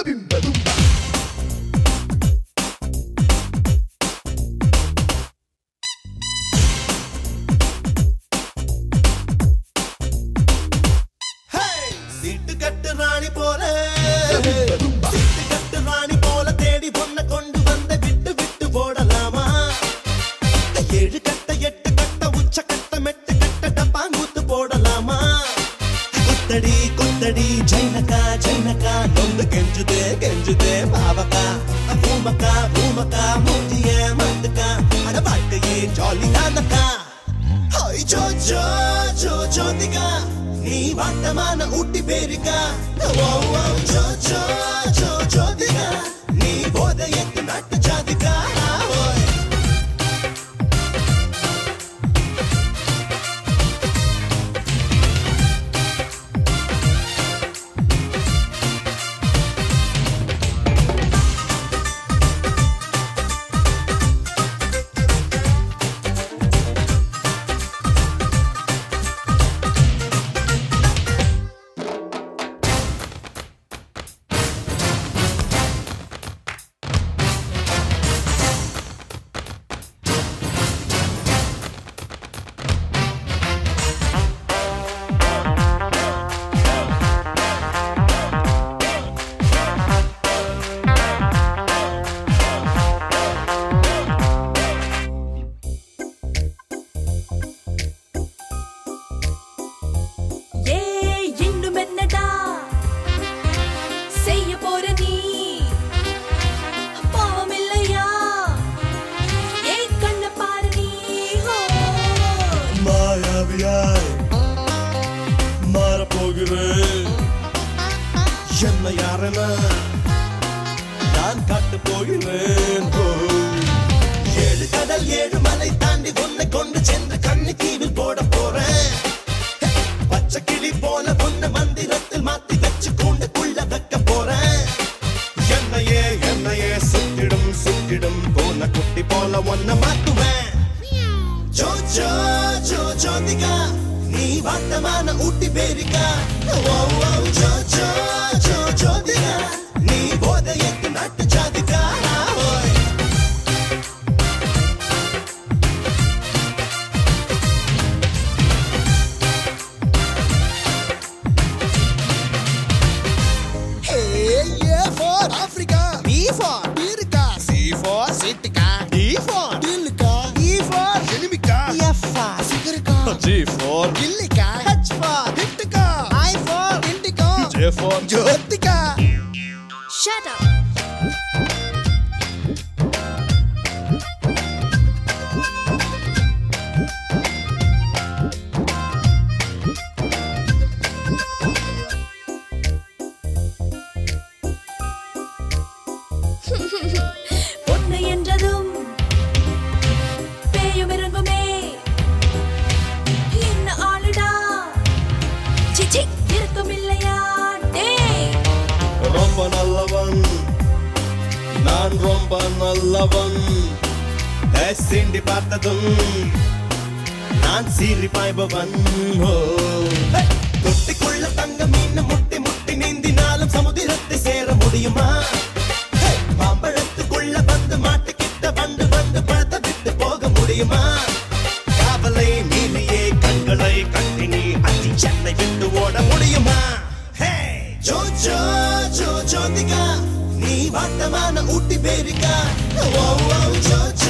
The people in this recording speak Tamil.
சீட்டு கட்டு ராணி போல சீட்டு கட்டு ராணி போல தேடி பொண்ண கொண்டு வந்த விட்டு விட்டு போடலாமா ஏழு கட்ட எட்டு கட்ட உச்ச கட்ட மெட்டு கட்ட டப்பாங்கூத்து போடலாமா குத்தடி குத்தடி ஜைனக்கா ஜைனக்கா நொந்து கெஞ்சுதே கெஞ்சுதே பாவக்கா பூமக்கா பூமக்கா மூஞ்சிய மந்துக்கா அட வாழ்க்கையே ஜாலி தானக்கா ஹாய் ஜோ ஜோ ஜோ ஜோதிகா நீ வாட்டமான ஊட்டி பேரிக்கா ஓ ஓ ஜோ ஜோ ஜோ ஜோதிகா நீ போதையத்து நாட்டு ஜாதிகா ஓய் என்ன யாரென நான் காட்டு போகிறேன் ஏழு கடல் ஏழு மலை தாண்டி உன்னை கொண்டு சென்று கண்ணு கீவில் போட போறேன் பச்சை கிளி போல உன்னை மந்திரத்தில் மாத்தி வச்சு கூண்டுக்குள்ள வைக்க போறேன் என்னையே சுத்திடும் சுத்திடும் போன குட்டி போல ஒன்ன மாத்துவேன் ஜோ ஜோ ஜோ ஜோதிகா நீ வாட்டமான ஊட்டி பேரிக்கா ஓ ஓ ஜோ ஜோ ஜோ ஜோதிகா நீ போதையத்து நாட்டு ஜாதிகா ஓய் A for Africa, B for Birka, C for Sitka, D for Dilka, E for Jelimika, F for Sigarika, G for Gillika, H for Hittika, I for Indica, J for Jyotika. Shut up. பொண்ணு என்றதும் பேயும் இறங்குமே என்ன ஆளுடா சிச்சி இருக்கும் இல்லையா டே ரொம்ப நல்லவன் நான் ரொம்ப நல்லவன் சிண்டி பார்த்ததும் நான் சீறி பாய்பவன் தொட்டிக்குள்ள தங்க மீன் முட்டி முட்டி நீந்தினாலும் சமுதிரத்தை சேர முடியுமா மாம்பழத்துக்குள்ள வந்து மாட்டுக்கிட்ட வந்து வந்து பழத்தை விட்டு போக முடியுமா காவலை மீறியே கண்களை கட்டி நீ அஞ்சி சென்னை விட்டு ஓட முடியுமா ஜோ ஜோ ஜோ ஜோதிகா நீ வாட்டமான ஊட்டி பேரிக்கா ஓ ஓ ஜோ